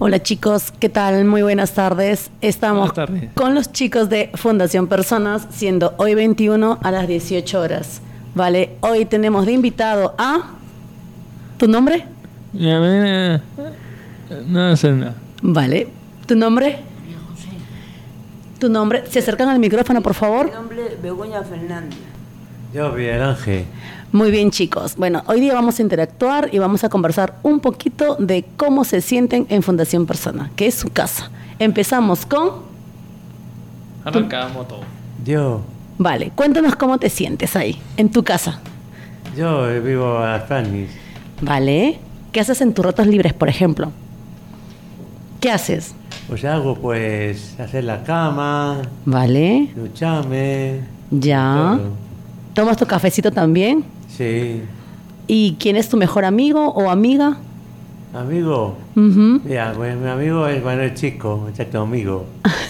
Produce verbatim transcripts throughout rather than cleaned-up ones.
Hola chicos, ¿qué tal? Muy buenas tardes. Estamos Buenas tardes. con los chicos de Fundación Personas, siendo hoy veintiuno a las dieciocho horas. Vale, hoy tenemos de invitado a... ¿Tu nombre? No sé nada. Vale, ¿tu nombre? ¿Tu nombre? ¿Se acercan al micrófono, por favor? Mi nombre es Begoña Fernández. Yo, Miguel Ángel. Muy bien, chicos. Bueno, hoy día vamos a interactuar y vamos a conversar un poquito de cómo se sienten en Fundación Persona, que es su casa. Empezamos con... Arrancamos todo. Yo, Vale, cuéntanos cómo te sientes ahí, en tu casa. yo vivo a Spanish. Vale. ¿Qué haces en tus ratos libres, por ejemplo? ¿Qué haces? Pues hago, pues, hacer la cama, Vale. ducharme. Ya. todo. ¿Tomas tu cafecito también? Sí. ¿Y quién es tu mejor amigo o amiga? Amigo, Ujú. mira, pues mi amigo es Manuel Chico, ya tu amigo.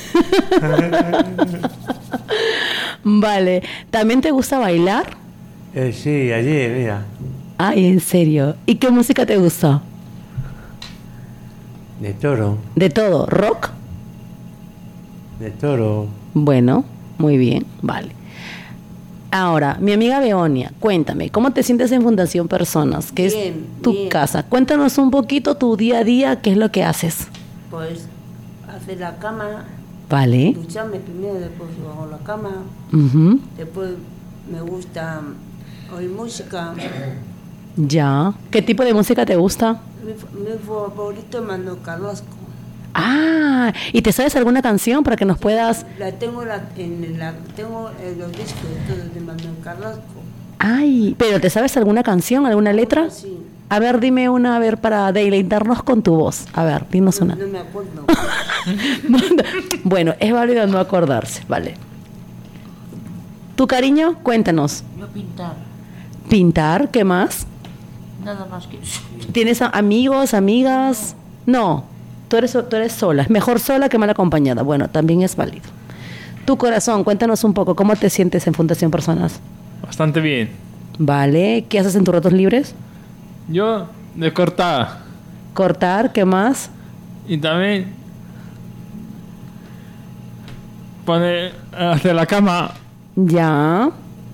Vale. ¿También te gusta bailar? Eh, sí, ayer, mira, Ay, en serio. ¿Y qué música te gusta? de toro, De todo. ¿Rock? de toro. Bueno, muy bien. Vale. Ahora, mi amiga Beonia, cuéntame, ¿cómo te sientes en Fundación Personas? Que es Bien, tu bien. casa. Cuéntanos un poquito tu día a día, qué es lo que haces. Pues hacer la cama, Vale. ducharme primero, después hago la cama, Ujú. después me gusta oír música. Ya. ¿Qué tipo de música te gusta? Mi, mi favorito es Manuel Carrasco. Ah, ¿y te sabes alguna canción para que nos puedas... La tengo la, en la tengo en los discos todos de Manuel Carrasco. Ay, pero ¿te sabes alguna canción, alguna letra? Sí. A ver, dime una, a ver, para deleitarnos con tu voz. A ver, dinos No, una. no me acuerdo. Bueno, es válido no acordarse, vale. ¿Tu cariño? Cuéntanos. Yo pintar, ¿Pintar? ¿Qué más? nada más que eso. ¿Tienes a- amigos, amigas? No, tú eres, tú eres sola. Es mejor sola que mal acompañada. Bueno, también es válido. Tu corazón, cuéntanos un poco, ¿cómo te sientes en Fundación Personas? Bastante bien. Vale, ¿qué haces en tus ratos libres? Yo de cortar Cortar, ¿qué más? y también poner hacer la cama Ya.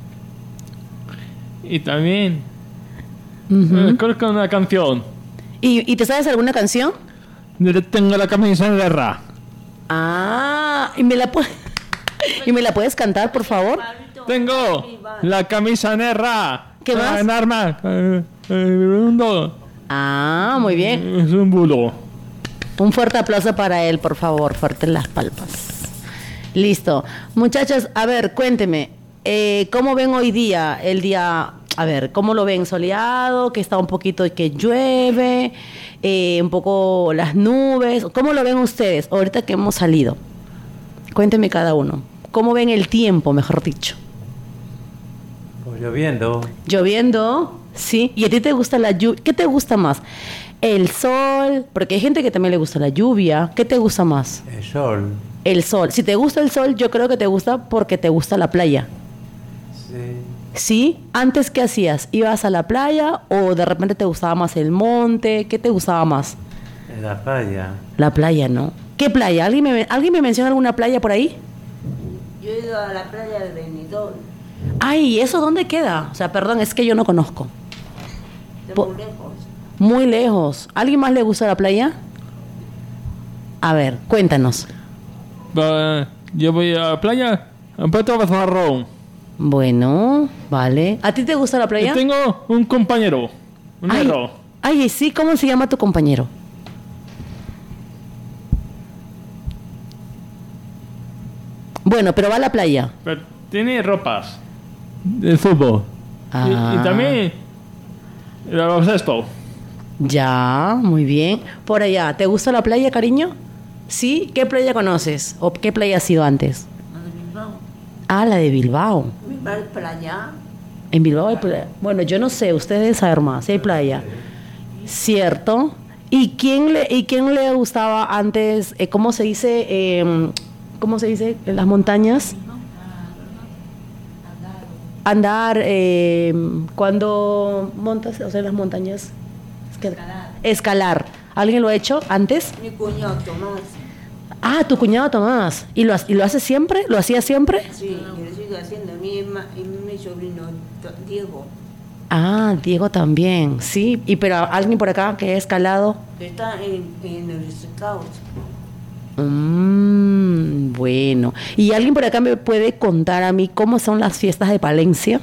y también Ujú. eh, creo que una canción. ¿Y, ¿Y te sabes alguna canción? Yo tengo la camisa en guerra. Ah, ¿y me la, pu- ¿y me la puedes cantar, por favor? Tengo la camisa negra. ¿Qué más? En arma. Eh, eh, un do- Ah, muy bien. Es un bulo. Un fuerte aplauso para él, por favor. Fuerte en las palpas. Listo. Muchachos, a ver, cuénteme. eh, ¿Cómo ven hoy día? El día, a ver, ¿cómo lo ven? ¿Soleado? ¿Que está un poquito que llueve? Eh, ¿Un poco las nubes? ¿Cómo lo ven ustedes ahorita que hemos salido? Cuénteme cada uno. ¿Cómo ven el tiempo, mejor dicho? Pues lloviendo, Lloviendo, sí. ¿Y a ti te gusta la lluvia? ¿Qué te gusta más? ¿El sol? Porque hay gente que también le gusta la lluvia. ¿Qué te gusta más? el sol. El sol. Si te gusta el sol, yo creo que te gusta porque te gusta la playa. Sí. ¿Sí? ¿Antes qué hacías? ¿Ibas a la playa o de repente te gustaba más el monte? ¿Qué te gustaba más? En la playa. La playa, ¿no? ¿Qué playa? ¿Alguien me, ¿alguien me menciona alguna playa por ahí? Yo he ido a la playa de Benidorm, Ay, ¿eso dónde queda? O sea, perdón, es que yo no conozco. de Po- muy lejos. Muy lejos. ¿Alguien más le gusta la playa? A ver, cuéntanos. Va, Yo voy a la playa. En Puerto Bazarrón. Bueno, vale. ¿A ti te gusta la playa? Y tengo un compañero. Un Ay, negro. ay, sí, ¿cómo se llama tu compañero? Bueno, pero va a la playa. Pero tiene ropas de fútbol. Y- Ah. Y, también el baloncesto. Ya, muy bien. Por allá, ¿te gusta la playa, cariño? ¿Sí? ¿Qué playa conoces? ¿O qué playa has ido antes? La de Bilbao. Ah, la de Bilbao. Mi padre para allá. En Bilbao hay playa. Bueno, yo no sé, ustedes deben saber más. Si hay playa. ¿Cierto? ¿Y quién le, y quién le gustaba antes? eh, ¿Cómo se dice? Eh, ¿Cómo se dice? En las montañas. Andar, eh, cuando montas, o sea, en las montañas. Es que- Escalar. Escalar. ¿Alguien lo ha hecho antes? Mi cuñado Tomás. Ah, tu cuñado Tomás. ¿Y lo, ha- y lo hace siempre? ¿Lo hacía siempre? Sí, y lo sigue haciendo. Mi, ma- y mi sobrino To- Diego. Ah, Diego también, sí. ¿Y pero alguien por acá que ha escalado? Que está en, en el Scout. Mm, bueno. ¿Y alguien por acá me puede contar a mí cómo son las fiestas de Palencia?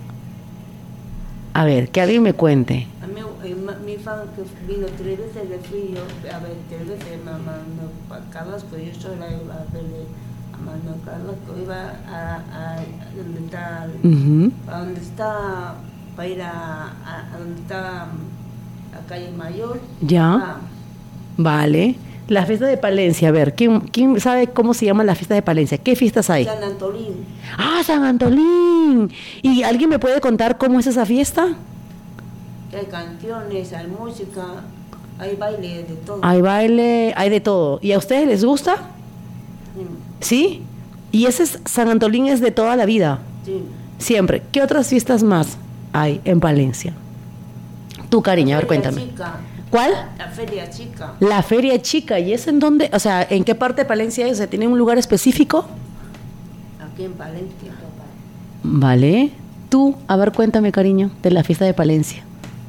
A ver, que alguien me cuente. A mí, eh, ma- mi fan que vino tres veces, le fui yo a ver tres veces a Mano Carlos, que yo sola iba a verle a Mano Carlos, que iba a, a, a donde está, Ujú. a donde está, para ir a, a, a donde está mm, la calle Mayor. Ya. Ah, Vale. La fiesta de Palencia, a ver, ¿quién, quién sabe cómo se llama la fiesta de Palencia? ¿Qué fiestas hay? San Antolín. Ah, San Antolín. ¿Y alguien me puede contar cómo es esa fiesta? Que hay canciones, hay música, hay baile, de todo. Hay baile, hay de todo. ¿Y a ustedes les gusta? Mm, ¿Sí? Y ese es, San Antolín es de toda la vida, sí. siempre. ¿Qué otras fiestas más hay en Palencia? Tu cariño, a ver, Feria cuéntame. Chica, ¿Cuál? la feria chica. La Feria Chica. ¿Y es en dónde? O sea, ¿en qué parte de Palencia es? O sea, ¿tiene un lugar específico? Aquí en Palencia. Vale. Tú, a ver, cuéntame, cariño, de la fiesta de Palencia.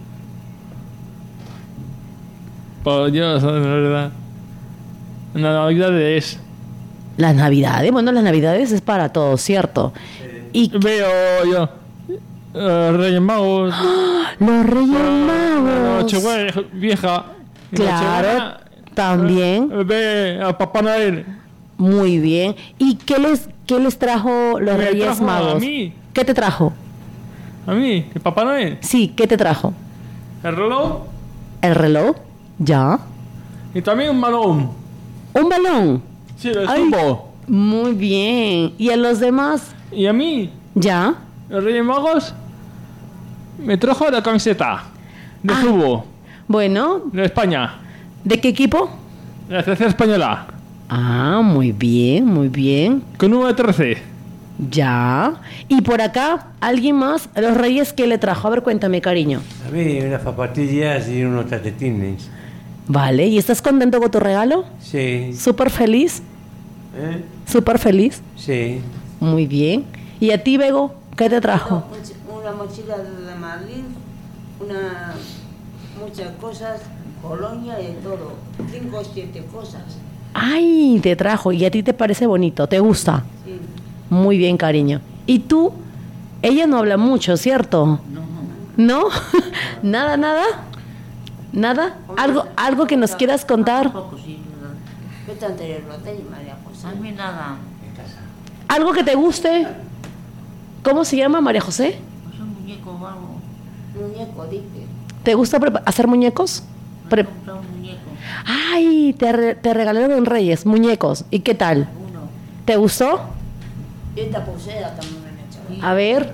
Por Dios, la verdad. La Navidad es. Las Navidades, bueno, las Navidades es para todos, ¿cierto? Y Veo yo. eh, Reyes Magos. los Reyes La Magos. Nochebuena vieja. Claro, Nochebuena, también. eh, Ve a Papá Noel. Muy bien. ¿Y qué les, qué les trajo los Me Reyes trajo a Magos? mí. ¿Qué te trajo? A mí, el Papá Noel. Sí, ¿qué te trajo? El reloj. ¿El reloj? Ya. Y también un balón. ¿Un balón? Sí, el Ay. fútbol. Muy bien. ¿Y a los demás? Y a mí, Ya. el Reyes Magos, me trajo la camiseta de Ah. fútbol Bueno, de España. ¿de qué equipo? La selección española. Ah, muy bien, muy bien. Con número trece. Ya. Y por acá, ¿alguien más? Los Reyes, ¿qué le trajo? A ver, cuéntame, cariño. A mí unas zapatillas y unos calcetines. Vale, ¿y estás contento con tu regalo? Sí. ¿Súper feliz? ¿Eh? ¿Súper feliz? Sí. Muy bien. ¿Y a ti, Bego? ¿Qué te trajo? Una, una mochila de Madrid, una, muchas cosas, colonia y todo. Cinco o siete cosas. Ay, te trajo. ¿Y a ti te parece bonito? ¿Te gusta? Sí. Muy bien, cariño. ¿Y tú? Ella no habla mucho, ¿cierto? ¿No? ¿Nada, nada? ¿Nada? ¿Algo, algo que nos quieras contar? Tampoco, sí, ¿verdad? Vete anterior, lo tengo, María José. A mí nada. ¿Algo que te guste? ¿Cómo se llama, María José? Pues un muñeco o algo. Muñeco, dije. ¿Te gusta prepa- hacer muñecos? Me Pre- he comprado un muñeco. Ay, te, re- te regalaron en Reyes muñecos. ¿Y qué tal? Uno. ¿Te gustó? Y esta pulsera también me han hecho. A ver.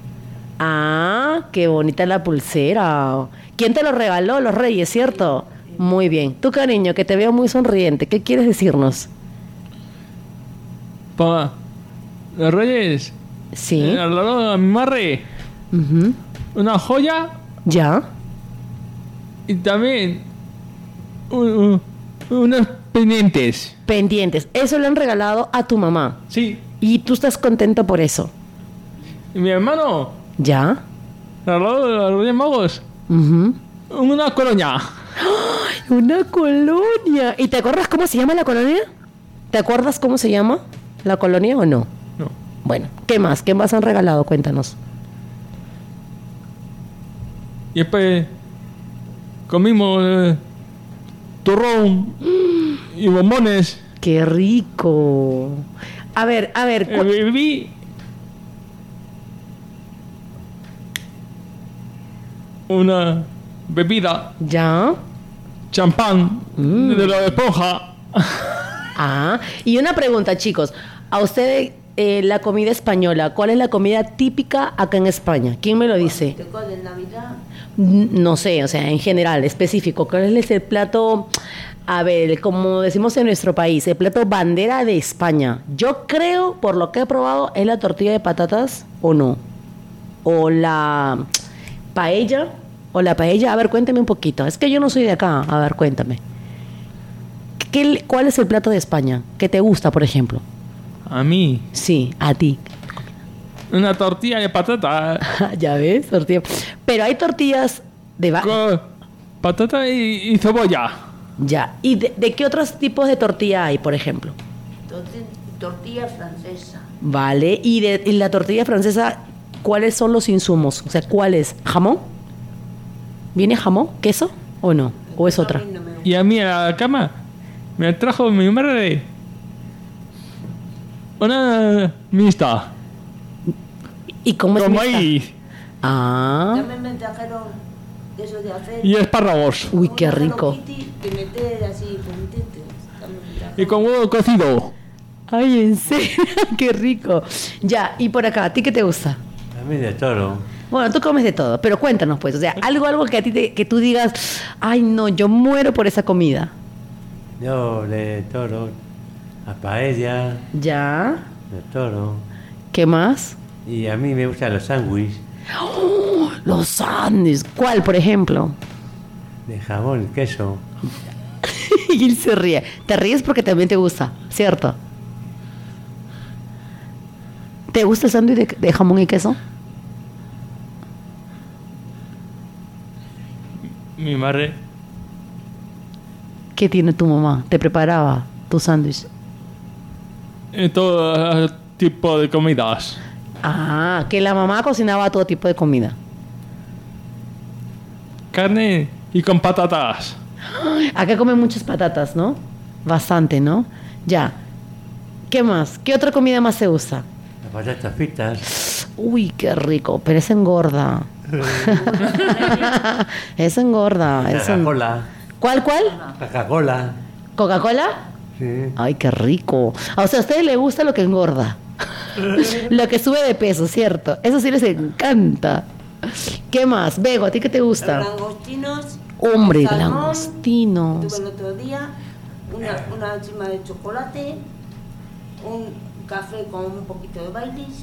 Ah, qué bonita la pulsera. ¿Quién te lo regaló? Los Reyes, ¿cierto? Muy bien. Tu cariño, que te veo muy sonriente. ¿Qué quieres decirnos? Para los Reyes. Sí. El reloj a mi madre. Ujú. Una joya. ¿Ya? Y también un- un- unos pendientes. Pendientes. Eso le han regalado a tu mamá. Sí. Y tú estás contento por eso. Y mi hermano, ¿Ya? el reloj de los Reyes Magos, Ujú. una colonia. Una colonia. ¿Y te acuerdas cómo se llama la colonia? ¿Te acuerdas cómo se llama la colonia o no? No. Bueno, ¿qué más? ¿Qué más han regalado? Cuéntanos. Y después comimos eh, turrón y bombones. ¡Qué rico! A ver, a ver. Eh, cu- bebí una bebida, ¿Ya? champán, Mm. de la esponja. Ah, y una pregunta, chicos. A ustedes, eh, la comida española, ¿cuál es la comida típica acá en España? ¿Quién me lo dice? Te de Navidad. N- No sé, o sea, en general, específico. ¿Cuál es el plato, a ver, como decimos en nuestro país, el plato bandera de España? Yo creo, por lo que he probado, es la tortilla de patatas o no. O la paella o la paella. A ver, cuénteme un poquito. Es que yo no soy de acá. A ver, cuéntame. ¿Qué, ¿Cuál es el plato de España? ¿Qué te gusta, por ejemplo? A mí, Sí, a ti. una tortilla de patata. Ya ves, tortilla. Pero hay tortillas de... va- Con patata y, y cebolla. Ya. ¿Y de, de qué otros tipos de tortilla hay, por ejemplo? Entonces, tortilla francesa. Vale. ¿Y de y la tortilla francesa, cuáles son los insumos? O sea, ¿cuál es? ¿Jamón? ¿Viene jamón? ¿Queso? ¿O no? ¿O es otra? A mí no me gusta. Y a mí a la cama me trajo mi madre una mixta ¿Y cómo es con mixta? maíz Ah. También me trajeron eso de hacer. y espárragos. Uy, qué una Hello rico. Kitty que meter así puntitos. También me trajeron. Y con huevo cocido. Ay, en serio, qué rico. Ya, y por acá, ¿a ti qué te gusta? A mí de todo. Bueno, tú comes de todo, pero cuéntanos pues, o sea, algo algo que a ti te, que tú digas, ay no, yo muero por esa comida. Yo de todo. A paella, Ya, de todo. ¿qué más? Y a mí me gustan los sándwiches Los sándwiches, ¿cuál, por ejemplo? de jamón y queso. Y él se ríe. Te ríes porque también te gusta, ¿cierto? ¿Te gusta el sándwich de, de jamón y queso? Mi madre ¿Qué tiene tu mamá? ¿Te preparaba tu sándwich? en todo tipo de comidas. Ah, que la mamá cocinaba todo tipo de comida. Carne y con patatas. Acá comen muchas patatas, ¿no? Bastante, ¿no? Ya. ¿Qué más? ¿Qué otra comida más se usa? Las patatas fritas. Uy, qué rico, pero es engorda. Es engorda. Es en- Coca-Cola. ¿Cuál, cuál? Coca-Cola. ¿Coca-Cola? Sí. Ay, qué rico. O sea, a ustedes les gusta lo que engorda. Lo que sube de peso, ¿cierto? Eso sí les encanta. ¿Qué más? Bego, ¿a ti qué te Los gusta? langostinos. Hombre, salmón. langostinos. Tuve el otro día una, una encima de chocolate, un café con un poquito de Baileys.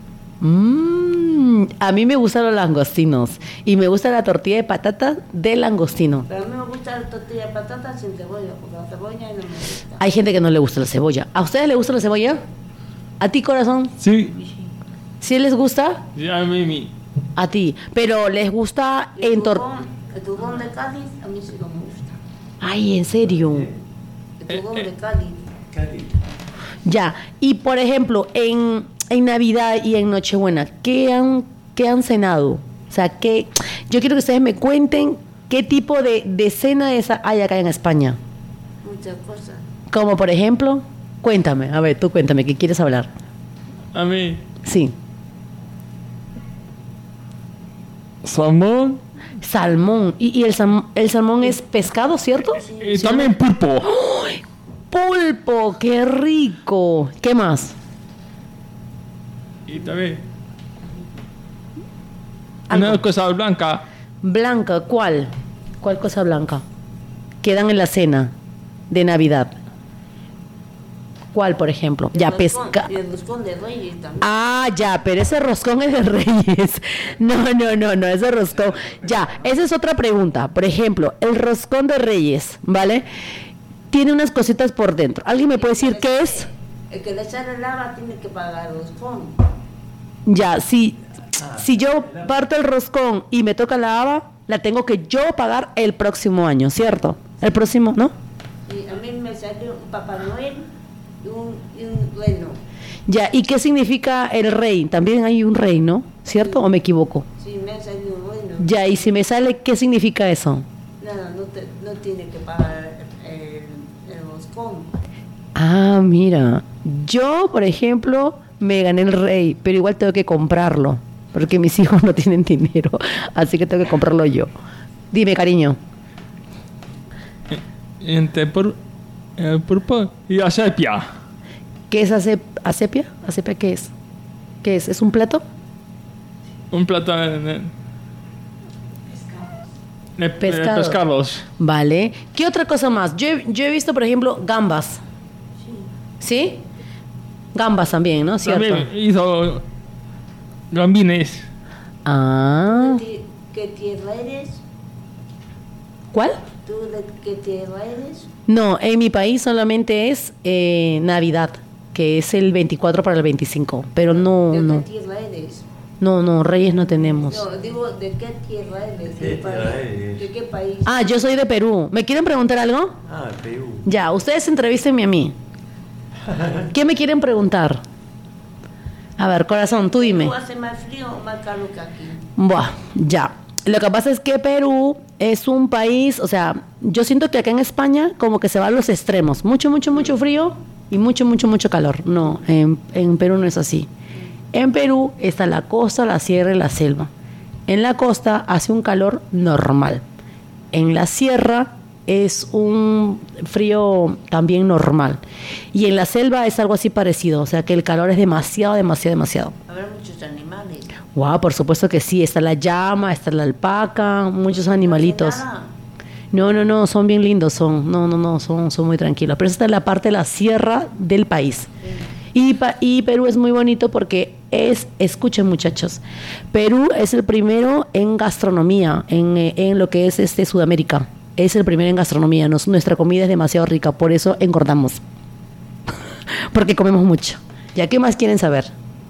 Mm, a mí me gustan los langostinos y me gusta la tortilla de patata de langostino. Pero a mí me gusta la tortilla de patatas sin cebolla, porque la cebolla no me gusta. Hay gente que no le gusta la cebolla. ¿A ustedes les gusta la cebolla? ¿A ti, corazón? Sí. ¿Sí les gusta? Y a mí, mi. A ti. Pero les gusta Y el en tor... turrón, el turrón de Cádiz, a mí sí no me gusta. Ay, ¿en serio? El turrón de Cádiz. Ya. Y, por ejemplo, en, en Navidad y en Nochebuena, ¿qué han, qué han cenado? O sea, ¿qué... Yo quiero que ustedes me cuenten qué tipo de, de cena esa hay acá en España. Muchas cosas. Como, por ejemplo... Cuéntame, a ver, tú cuéntame, ¿qué quieres hablar? A mí, Sí. salmón Salmón. ¿Y, y el, sam- el salmón es pescado, cierto? y también pulpo. Pulpo, qué rico. ¿Qué más? Y también Algo. una cosa blanca. Blanca, ¿cuál? ¿Cuál cosa blanca? Quedan en la cena de Navidad. ¿Cuál, por ejemplo? Y el Ya, roscón- pesca. Y el roscón de Reyes también. Ah, ya, pero ese roscón es de Reyes. No, no, no, no, ese roscón. Ya, esa es otra pregunta. Por ejemplo, el roscón de Reyes, ¿vale? Tiene unas cositas por dentro. ¿Alguien me puede decir qué es? El que le sale lava tiene que pagar el roscón. Ya, si, si yo parto el roscón y me toca la haba, la tengo que yo pagar el próximo año, ¿cierto? El próximo, ¿no? Y a mí me salió un Papá Noel y un, y un reno. Ya, ¿y qué significa el rey? También hay un rey, ¿no? ¿Cierto? ¿O me equivoco? Sí, me ha salido un reno. Ya, y si me sale, ¿qué significa eso? Nada, no, te, no tiene que pagar el, el roscón. Ah, mira, yo, por ejemplo, me gané el rey, pero igual tengo que comprarlo, porque mis hijos no tienen dinero, así que tengo que comprarlo yo. Dime, cariño. Entre pur, el pulpo y la sepia. ¿Qué es ace- asepia? ¿Asepia qué es? ¿Qué es? ¿Es un plato? Un plato de, de, de Pescado. pescados. Vale. ¿Qué otra cosa más? Yo he, yo he visto, por ejemplo, gambas. ¿Sí? Gambas también, ¿no? ¿Cierto? También hizo gambines. Ah, Que, qué tierra eres? ¿Cuál? ¿Tú de qué tierra eres? No, en mi país solamente es eh, Navidad, que es el veinticuatro para el veinticinco, pero no, ¿De no, qué tierra eres? no, no, Reyes no tenemos. No, digo, ¿de qué tierra eres? ¿Qué ¿De, tierra país? eres? ¿De qué país? Ah, yo soy de Perú. ¿Me quieren preguntar algo? Ah, Perú. Ya, ustedes entrevístenme a mí. ¿Qué me quieren preguntar? A ver, corazón, tú dime. ¿Tú hace más frío o más calor que aquí? Buah, ya. Lo que pasa es que Perú es un país, o sea, yo siento que acá en España como que se va a los extremos. Mucho, mucho, mucho frío y mucho, mucho, mucho calor. No, en, en Perú no es así. En Perú está la costa, la sierra y la selva. En la costa hace un calor normal. En la sierra es un frío también normal. Y en la selva es algo así parecido, o sea que el calor es demasiado, demasiado, demasiado. Habrá muchos animales. Wow, por supuesto que sí. Está la llama, está la alpaca, muchos animalitos. Nada. No, no, no, son bien lindos, son, no, no, no, son, son muy tranquilos. Pero esa está en la parte de la sierra del país. Y, pa- y Perú es muy bonito porque es, escuchen muchachos, Perú es el primero en gastronomía, en, eh, en lo que es este Sudamérica. Es el primero en gastronomía. Nos- nuestra comida es demasiado rica, por eso engordamos. Porque comemos mucho. ¿Ya qué más quieren saber?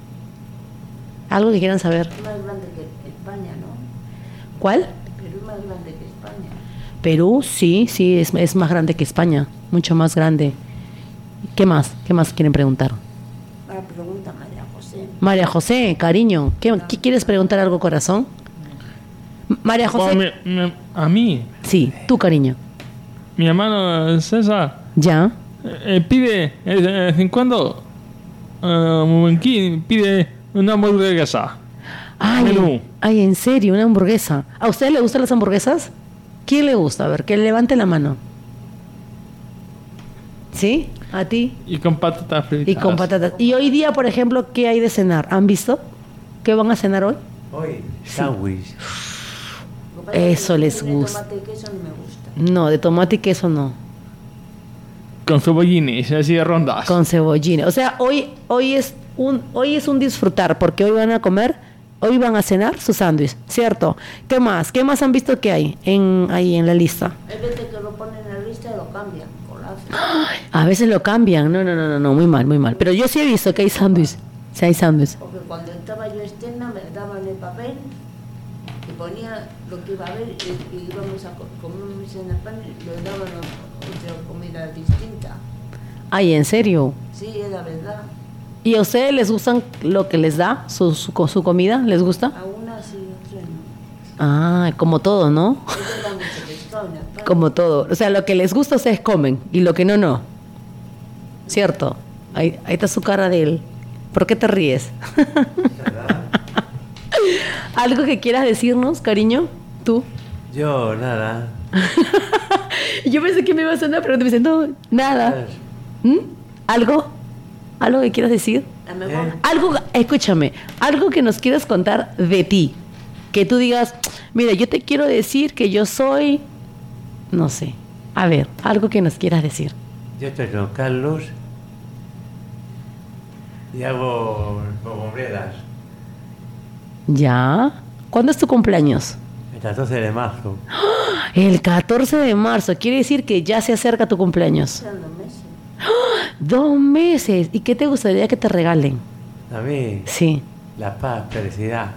¿Algo que quieran saber? Es más grande que España, ¿no? ¿Cuál? Perú es más grande que España. Perú, sí, sí, es, es más grande que España, mucho más grande. ¿Qué más? ¿Qué más quieren preguntar? Ahora pregunta María José. María José, cariño, ¿qué, qué quieres preguntar algo, corazón? M- María Bueno, José. mi- mi- a mí, Sí, tú, cariño. mi hermano César Ya. eh, eh, pide eh, de vez en cuando eh, aquí pide una hamburguesa. Ay, Menú. ay, en serio, una hamburguesa. ¿A ustedes le gustan las hamburguesas? ¿Quién le gusta? A ver, que levante la mano. ¿Sí? ¿A ti? Y con patatas fritas. Y con patatas. Y hoy día, por ejemplo, ¿qué hay de cenar? ¿Han visto? ¿Qué van a cenar hoy? Hoy, sándwich. Lo que pasa es que Eso el les de gusta. tomate y queso no me gusta. No, de tomate y queso no. Con cebollines, así de rondas. Con cebollines. O sea, hoy, hoy es un, hoy es un disfrutar, porque hoy van a comer, hoy van a cenar su sándwich, ¿cierto? ¿Qué más? ¿Qué más han visto que hay en, ahí en la lista? Hay veces que lo ponen en la lista y lo cambian. Colazo. A veces lo cambian. No, no, no, no, no, muy mal, muy mal. Pero yo sí he visto que hay sándwich. Sí hay sándwich. Porque cuando estaba yo externa me daban el papel y ponía lo que iba a ver y, y íbamos a co- comer en el pan y le daban o- otra comida distinta. Ay, ¿en serio? Sí, es la verdad. ¿Y a ustedes les gustan lo que les da, su, su, co- su comida? ¿Les gusta? A una sí, a otra no. Ah, como todo, ¿no? Ellos dan mucho pescado en el pan. Como todo. O sea, lo que les gusta ustedes comen y lo que no, no. ¿Cierto? Ahí, ahí está su cara de él. ¿Por qué te ríes? ¿Algo que quieras decirnos, cariño? ¿Tú? Yo, nada. Yo pensé que me ibas a hacer una pregunta y me dice, no, nada. ¿Mm? ¿Algo? ¿Algo que quieras decir? A lo mejor ¿Eh? Algo, escúchame, algo que nos quieras contar de ti. Que tú digas, mira, yo te quiero decir que yo soy, no sé. A ver, algo que nos quieras decir. Yo estoy con Carlos y hago bombombreras. ¿Ya? ¿Cuándo es tu cumpleaños? El catorce de marzo. El catorce de marzo. Quiere decir que ya se acerca tu cumpleaños. sean dos meses. Dos meses. ¿Y qué te gustaría que te regalen? A mí, Sí. la paz, felicidad.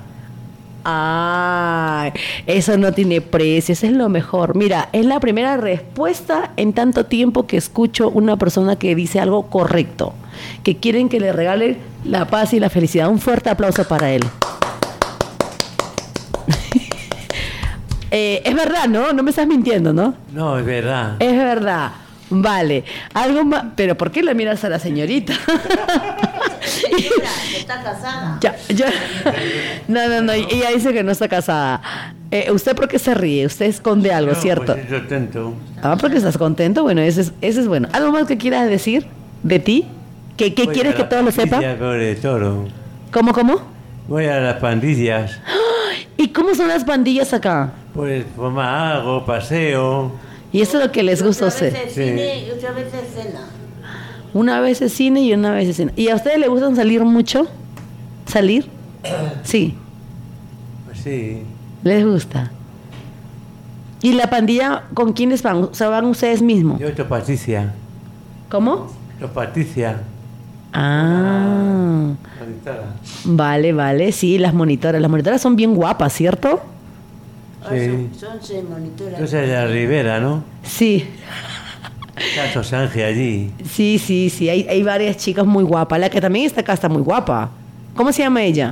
Ay, eso no tiene precio, eso es lo mejor. Mira, es la primera respuesta en tanto tiempo que escucho una persona que dice algo correcto, que quieren que le regalen la paz y la felicidad. Un fuerte aplauso para él. Eh, es verdad, ¿no? No me estás mintiendo, ¿no? No, es verdad. Es verdad. Vale. Algo más. Pero ¿por qué le miras a la señorita? Señora, que está casada. Ya, ya. No, no, no. Ella dice que no está casada. Eh, ¿Usted por qué se ríe? Usted esconde algo, No, ¿cierto? Pues estoy contento. Ah, porque estás contento. Bueno, ese es, ese es bueno. ¿Algo más que quieras decir de ti? ¿Qué, qué Voy quieres a que la todos lo sepan? pandilla con el toro. ¿Cómo, cómo? Voy a las pandillas. ¿Y cómo son las pandillas acá? Pues fumar algo, paseo. Y eso es lo que les gusta a Otra usted. vez es Sí. cine y otra vez es cena. Una vez es cine y una vez es cine. ¿Y a ustedes les gustan salir mucho? ¿Salir? Sí. Pues sí. ¿Les gusta? ¿Y la pandilla con quiénes van? O sea, ¿van ustedes mismos? Yo estoy Patricia. ¿Cómo? Yo Patricia. Ah, Monitora. vale, vale, sí, las monitoras. Las monitoras son bien guapas, ¿cierto? Ah, Sí. Son, son seis monitoras. Yo soy de la Ribera, ¿no? Sí, Caso Ángel allí. sí, sí, sí. Hay, hay varias chicas muy guapas. La que también está acá está muy guapa. ¿Cómo se llama ella?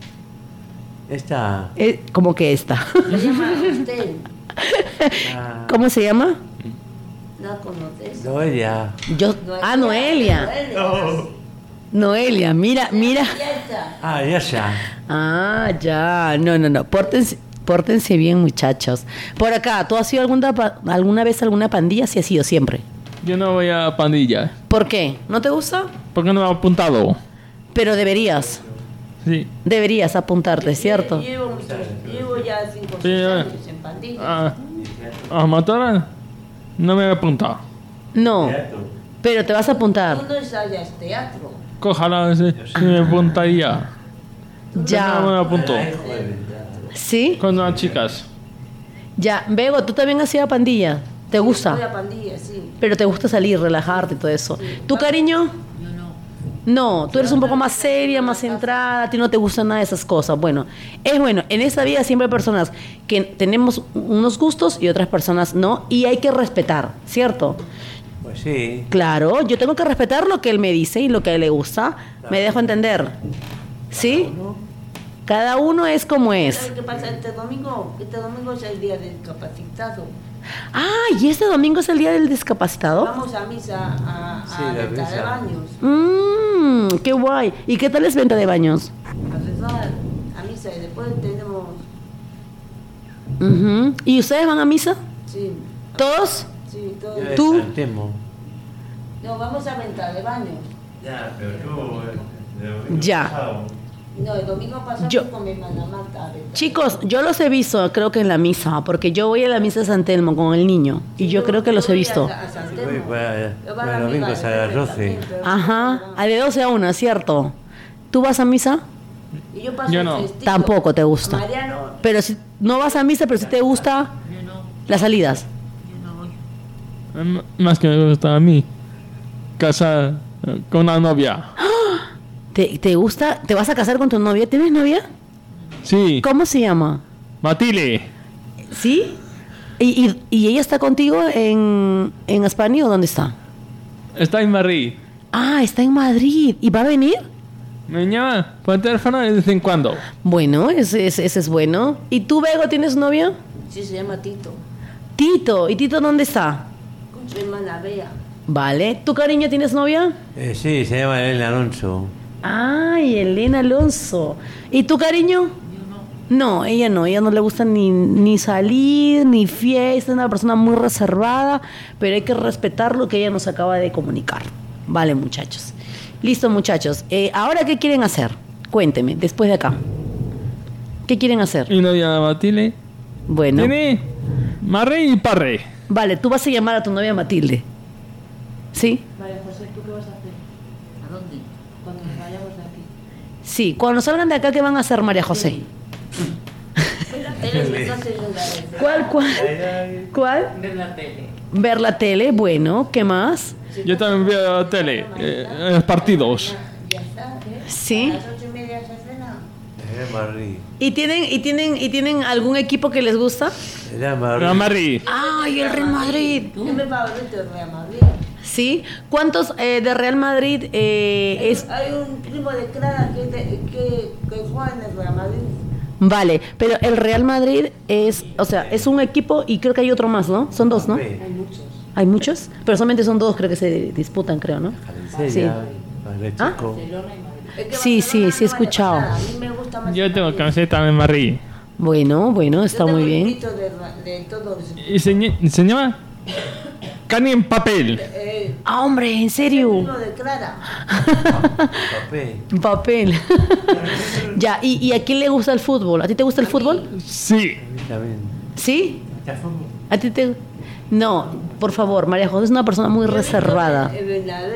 Esta. Eh, ¿Cómo que esta? Se llama usted. Ah, ¿Cómo se llama? ¿No la conoces? Noelia. Yo, ah, Noelia. Noelia. Noelia, mira, mira. Ya está. Ah, ya ya. Ah, ya. No, no, no. Pórtense, pórtense bien, muchachos. Por acá, ¿tú has ido alguna, pa- alguna vez a alguna pandilla? Sí, has ido siempre. Yo no voy a pandilla. ¿Por qué? ¿No te gusta? ¿Por qué no me he apuntado? Pero deberías. Sí. Deberías apuntarte, ¿cierto? Llevo, muchos, llevo ya cinco o Sí, seis ya. años en pandilla. Ah, a matar no me he apuntado. No, pero te vas a apuntar. Tú no ensayas teatro. Ojalá si, si me apuntaría. No me Ya. apunto. ¿Sí? Con unas chicas. Ya. Bego, tú también has ido a pandilla. ¿Te Voy gusta? a pandilla, sí. Pero te gusta salir, relajarte y todo eso. ¿Tu cariño? Yo no. No, tú eres un poco más seria, más centrada, a ti no te gustan nada de esas cosas. Bueno, es bueno, en esta vida siempre hay personas que tenemos unos gustos y otras personas no, y hay que respetar, ¿cierto? Pues sí. Claro, yo tengo que respetar lo que él me dice y lo que a él le gusta. ¿Me dejo entender? ¿Sí? Cada uno es como es. ¿Sabes qué pasa este domingo? Este domingo es el día del discapacitado. Ah, ¿y este domingo es el día del discapacitado? Vamos a misa a, a Sí, la venta de misa. baños. Mmm, qué guay. ¿Y qué tal es venta de baños? A rezar a misa y después tenemos. Ujú. ¿Y ustedes van a misa? Sí, ¿Todos? sí, todo. Yo ¿Tú? Cantemo. No, vamos a venta de baños. Ya, pero tú. Ya. No, el domingo pasado Yo- fui con mi hermana Marta a venta. Chicos, yo los he visto, creo que en la misa, porque yo voy a la misa de San Telmo con el niño y yo creo que los he voy visto. A, a San Voy Telmo. para, Yo para a los mi domingos a madre las doce. también, pero Ajá, no, a de doce a una, ¿cierto? ¿Tú vas a misa? Y yo paso Yo el no. festivo. Tampoco te gusta. Mariano, Pero si no vas a misa, pero si te gusta Yo no. las salidas. Yo no voy. M- Más que me gusta a mí. Casar eh, con una novia. ¿Te, te gusta? ¿Te vas a casar con tu novia? ¿Tienes novia? Sí. ¿Cómo se llama? Matilde. ¿Sí? ¿Y, y, y ella está contigo en, en España o dónde está? Está en Madrid. Ah, está en Madrid. ¿Y va a venir? Me llama por teléfono de vez en cuando. Bueno, ese, ese, ese es bueno. ¿Y tú, Bego, tienes novio? sí se llama Tito, Tito. ¿Y Tito dónde está? con su hermana Bea. Vale. ¿Tu cariño tienes novia? Eh, sí, se llama Elena Alonso. Ay, Elena Alonso. ¿Y tu cariño? Yo no. No, ella no, ella no le gusta ni, ni salir, ni fiesta, es una persona muy reservada, pero hay que respetar lo que ella nos acaba de comunicar. Vale, muchachos. Listo, muchachos. Eh, ¿Ahora qué quieren hacer? Cuénteme, después de acá. ¿Qué quieren hacer? Mi novia Matilde. Bueno, Tiene marre y parre. vale, tú vas a llamar a tu novia Matilde. ¿Sí? María José, ¿tú qué vas a hacer? ¿A dónde? Cuando nos vayamos de aquí. Sí, cuando salgan de acá, ¿qué van a hacer, María José? Él es entonces yo la ¿Cuál, cuál? ¿Cuál? Ver la tele. Ver la tele, bueno, ¿qué más? Yo también veo la tele. Eh, los partidos. Ya está, ¿eh? Sí. A las ocho y media se cena. Es Madrid. ¿Y tienen, y tienen, y tienen algún equipo que les gusta? Era Madrid. Real Madrid. ¡Ay, el Real Madrid! Yo me favorito el Real Madrid. ¿Sí? ¿Cuántos eh, de Real Madrid eh, es? Hay un primo de Clara que, de- que, que juega en el Real Madrid. Vale, pero el Real Madrid es, o sea, es un equipo y creo que hay otro más, ¿no? Son dos, ¿no? Sí. Hay muchos. ¿Hay muchos? Pero solamente son dos, creo que se disputan, creo, ¿no? Valencia, Padre ¿Ah? Chico. Barcelona y Madrid. Es que Sí, sí, Barcelona sí he no vale escuchado. para nada. A mí me gusta más Yo el tengo Madrid. camiseta de Madrid. Bueno, bueno, está Yo tengo muy un bien. librito de, ra- de todos los Y se, ñ- se llama Cani en papel. eh, Ah, hombre, ¿en el serio? primo de Clara. Papel. Papel. Ya, ¿y, ¿y a quién le gusta el fútbol? ¿A ti te gusta el fútbol? Sí. A mí también. ¿Sí? ¿Ya fue? ¿A ti te...? No, por favor, María José es una persona muy reservada. El Bernabéu.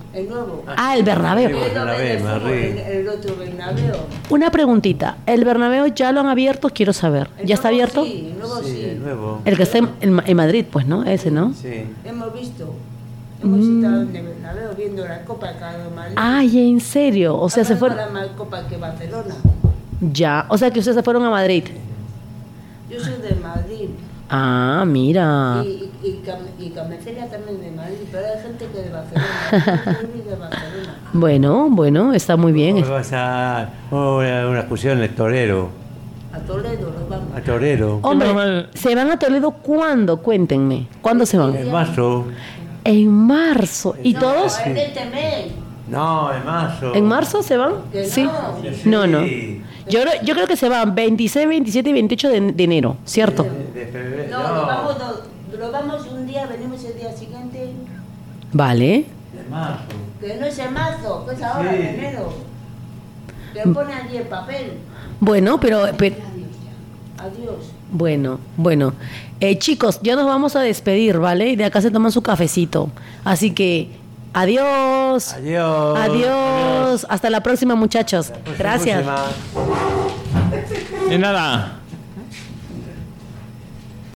El nuevo. Ah, el Bernabéu. Sí, El, Bernabéu, el, Madrid. el otro Bernabéu. Una preguntita. ¿El Bernabéu ya lo han abierto? Quiero saber. El ¿Ya está nuevo abierto? Sí, el nuevo sí. Sí, el nuevo. El que está en, en- en Madrid, pues, ¿no? Ese, ¿no? Sí. Hemos visto. Hemos estado en el Bernabéu viendo la Copa que ha dado Madrid. Ay, ¿en serio? O sea, Ha se ganado fueron... la más Copa que Barcelona. Ya. O sea, que ustedes se fueron a Madrid. Yo soy de Madrid. Ah, mira. Y, y, y, Cam- y Camencelia también de Madrid, pero hay gente que de Barcelona. Yo soy de Barcelona. Bueno, bueno, está muy bien. Hoy vas a una, una excursión en el torero. A Toledo nos vamos. A torero. Hombre, normal. ¿se van a Toledo cuándo? Cuéntenme. ¿Cuándo se van? En marzo. En marzo. ¿Y No, todos? es de este mes. No, en marzo. ¿En marzo se van? Que Sí. no. No, no. Yo, creo- yo creo que se van veintiséis, veintisiete y veintiocho de, de enero, ¿cierto? De febrero. No, nos vamos, no, nos vamos un día, venimos el día siguiente. Vale. En marzo. Que no es en marzo, que es ahora, Sí. en enero. Te pone allí el papel. Bueno, pero, pero- Adiós. bueno, bueno. Eh, chicos, ya nos vamos a despedir, ¿vale? Y de acá se toman su cafecito. Así que, adiós. Adiós. Adiós. Hasta la próxima, muchachos. Próxima Gracias. semana. De nada.